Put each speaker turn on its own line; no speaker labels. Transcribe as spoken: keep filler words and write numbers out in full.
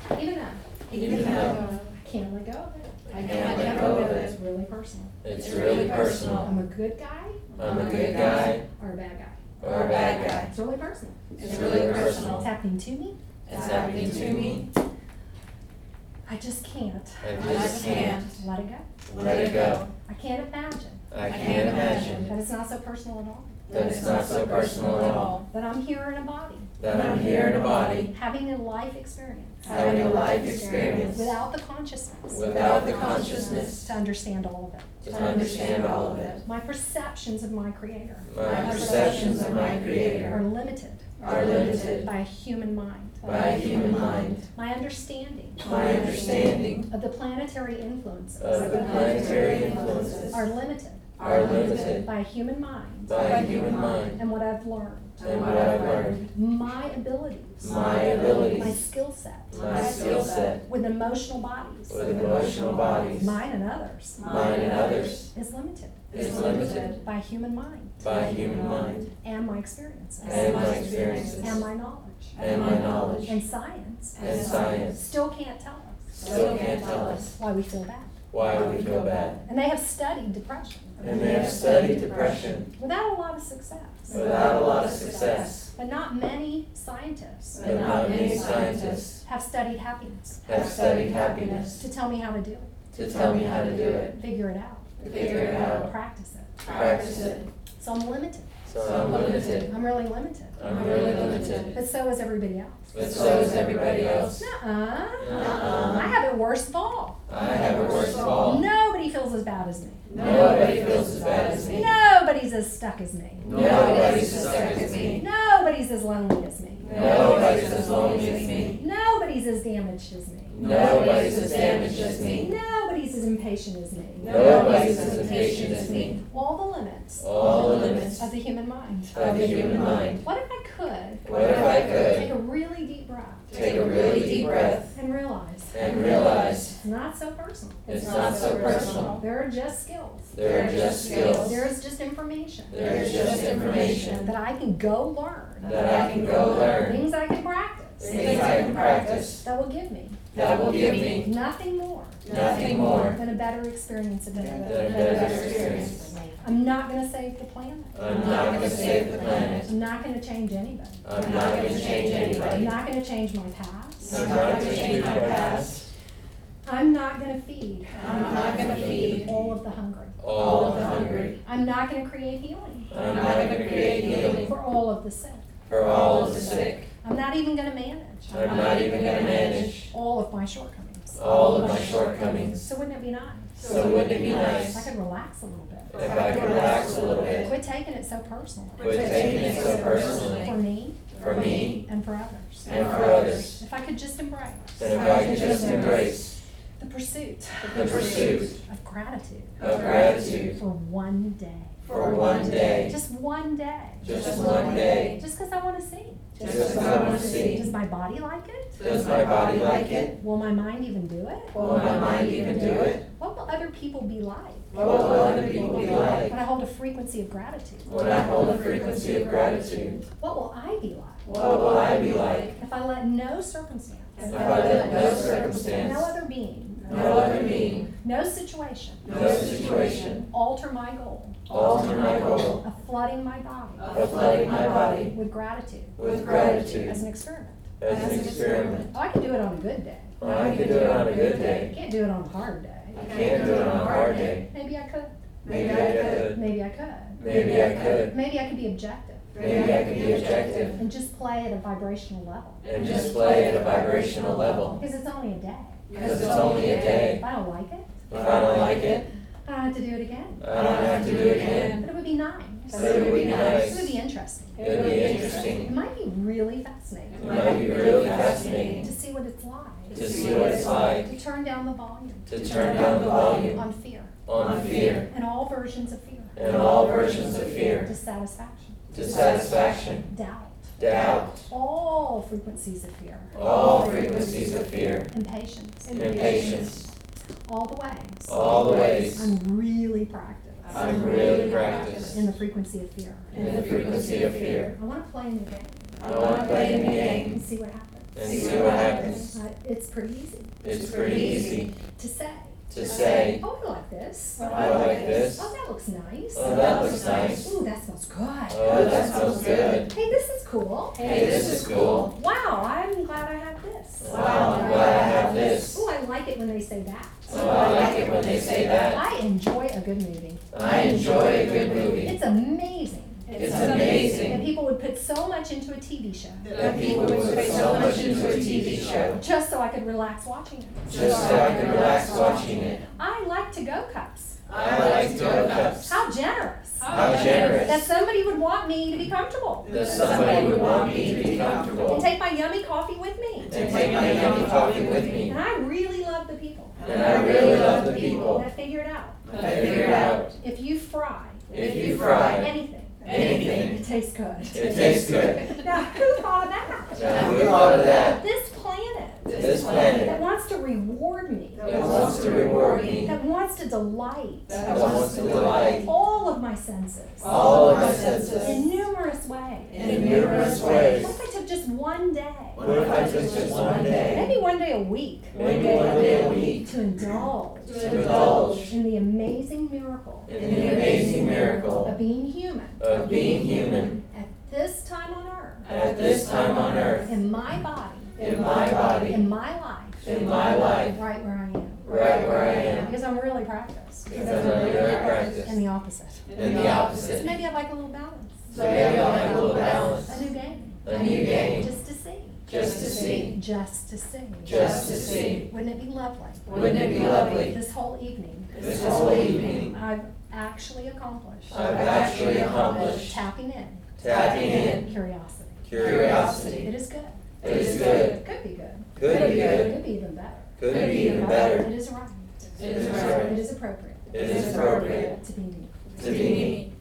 Even though
Even though
I can't let go of it.
I can't let go of
It's
it.
really personal.
It's really personal.
I'm a good guy
I'm a good guy
or a bad guy.
or a bad guy.
It's really personal.
It's really personal.
It's happening to me.
It's happening to me.
I just can't
I just can't
let it go.
let it go.
I can't imagine
I can't imagine
that it's not so personal at all.
that it's not so personal at all.
That I'm here in a body,
That I'm here in a body,
having a life experience,
having a life experience,
without the consciousness
without the consciousness
to understand all of it.
to understand all of it.
My perceptions of my Creator
My perceptions of my
are
Creator
limited
are limited
by a human mind.
by a human mind.
My understanding
My understanding
of the planetary influences
of the planetary influences
are limited
are limited
by a human mind
by a human mind
and what I've learned.
and what I've learned.
My abilities,
My
my
abilities,
skill set,
my skill set
with emotional bodies,
with emotional bodies,
mine and others,
mine and others,
is limited
is limited
by a human mind
by a human mind
and my experiences
and my experiences
and my knowledge.
and my knowledge
And science
and science
still can't tell us
still can't tell us
why we feel bad.
why we feel bad.
And they have studied depression
And they have studied depression
without a lot of success.
without a lot of success,
But not many scientists
but not many scientists
have studied happiness
have studied happiness
to tell me how to do it,
to tell me how to do it,
figure it out,
figure it out,
practice it.
practice it.
So I'm limited.
So I'm limited.
I'm really limited.
I'm really limited.
But so is everybody else.
But so is everybody else.
Nuh-uh.
Nuh-uh.
I have it worse of all.
I have it worst of all.
Nobody feels as bad as me.
Nobody feels as bad as me.
Nobody's as stuck as me.
Nobody's as stuck as me.
Nobody's as lonely as me.
Nobody's as lonely as me.
Nobody's as damaged as me.
Nobody's as damaged as me.
Nobody's as impatient as me.
Nobody's as impatient as me.
All the limits
All the limits
of the human mind.
of the human mind.
What if I could
What if I
take a
could
really deep breath
take a really deep breath
and realize
and realize
it's not so personal.
it's not so personal.
There are just skills.
There are just skills.
There is just information
There is just information
that I can go learn.
that I can go learn,
Things I can practice
things I can practice
that will give me
that will give me
nothing more
nothing more
than a better experience of
than a
it.
better experience.
I'm not going to save the planet.
I'm not going to save the planet.
I'm not going to change anybody.
I'm not going to change
I'm
anybody.
not going to change my past.
I'm not going to change my past.
I'm not going to feed
I'm not going to feed
all of the hungry.
all of the hungry.
I'm not going to create healing
I'm not going to create healing
for all of the sick.
for all of the sick.
I'm not even going to manage
I'm not even going to manage
all of my shortcomings.
all of my shortcomings.
So wouldn't it be nice
So wouldn't it be
if I
nice
could relax a little bit?
if I could relax a little bit,
Quit taking it so personally.
quit taking it so
For
personally
me
for me
and for others.
and for others?
If I could just embrace
And if I could just embrace
the pursuit
the pursuit
of gratitude
of gratitude
for one day.
for one day,
Just one day.
just one day,
Just because I want to see.
just because I want to see.
Does my body like it?
Does my body like it?
Will my mind even do it?
Will my mind even do it?
What will other people be like
What will other people be like
when I hold a frequency of gratitude?
when I hold a frequency of gratitude?
What will I be like
What will I be like
if I let no circumstance,
if I let no
no
circumstance,
other being,
no other being,
no situation
no situation
alter my goal
alter my goal
of flooding my body
of flooding my body
with gratitude
with gratitude
as an experiment?
as an experiment?
Oh, I can do it on a good day.
Well, I could do it on a good
I
day.
can't do it on a hard day.
I can't do it on a hard day.
Maybe I could.
Maybe I could.
Maybe I could.
Maybe I could.
Maybe I could be objective
Maybe I could be objective
and just play at a vibrational level.
and just play at a vibrational level.
Because it's only a day.
Because it's only a
If
day.
I don't like it,
If I don't like it,
I don't have to do it again.
I don't have to do it again.
But it would be nice.
But it would be
It
nice.
would be interesting.
It would be
It
interesting.
might be really fascinating.
It might be really fascinating
To see what it's like.
to see what it's like
To turn down the volume
to turn down the volume
on fear
on fear
and all versions of fear.
and all versions of fear,
Dissatisfaction,
dissatisfaction,
doubt,
doubt,
all frequencies of fear,
all frequencies of fear,
impatience,
impatience,
all the ways.
all the ways
I'm really practiced
I'm really practiced
in the frequency of fear.
in the frequency of fear.
I want to play in the game
I want to play in the
and
game
see what happens.
and see what happens.
I, it's pretty easy
It's pretty easy
to say,
to say,
oh, I like this.
I like this.
Oh, that looks nice.
Oh, that looks nice.
Ooh, that smells good.
Oh, that smells good.
Hey, this is cool.
Hey, this is cool.
Wow, I'm glad I have this.
Wow, I'm glad I have this.
Ooh, I like it when they say that.
Oh, I like it when they say that.
I enjoy a good movie.
I enjoy a good movie.
It's amazing.
It's amazing.
And people would put so much into a T V show
That people would put so much into a T V show
just so I could relax watching it.
just so I could relax watching it.
I like to-go cups.
I like to-go cups.
How generous.
How
That
generous.
somebody would want me to be comfortable.
That somebody would want me to be
And
comfortable.
take my yummy coffee with me.
And take my yummy coffee with me.
And I really love the people
And I really love the people
that figure it out.
that figure it out.
If you fry
If you fry
anything,
anything,
it tastes good.
it tastes good.
Now, who thought of that?
Now, who thought of that?
This planet
This
that
planet
wants to reward me,
that wants to reward me,
that wants to delight
that wants to delight
all of my senses
all of my senses
in numerous ways.
in numerous ways.
What if I took just one day,
What if I took just one day,
maybe one day a week,
maybe one day a week,
to indulge
to indulge
in the amazing miracle
in the amazing miracle
of being human
of being human
at this time on earth,
at this time on earth,
in my body,
in my body,
in my life,
in my life,
right where I am.
right where I am,
Because I'm really practiced.
because I'm really practiced,
And the opposite.
and the
So
opposite.
maybe I'd like a little balance.
So maybe I'll have a little balance,
A new game.
a new game,
Just to see.
just to see,
Just to see.
just to see.
Wouldn't it be lovely?
Wouldn't it be lovely?
This whole evening,
This whole evening,
I've actually accomplished
I've actually accomplished
tapping in
tapping in
curiosity.
curiosity.
It is good.
It is good,
Could be good.
could be good,
Could be even better.
could be even better.
It is right.
It is right.
It is appropriate.
It is appropriate
To be me.
to be me.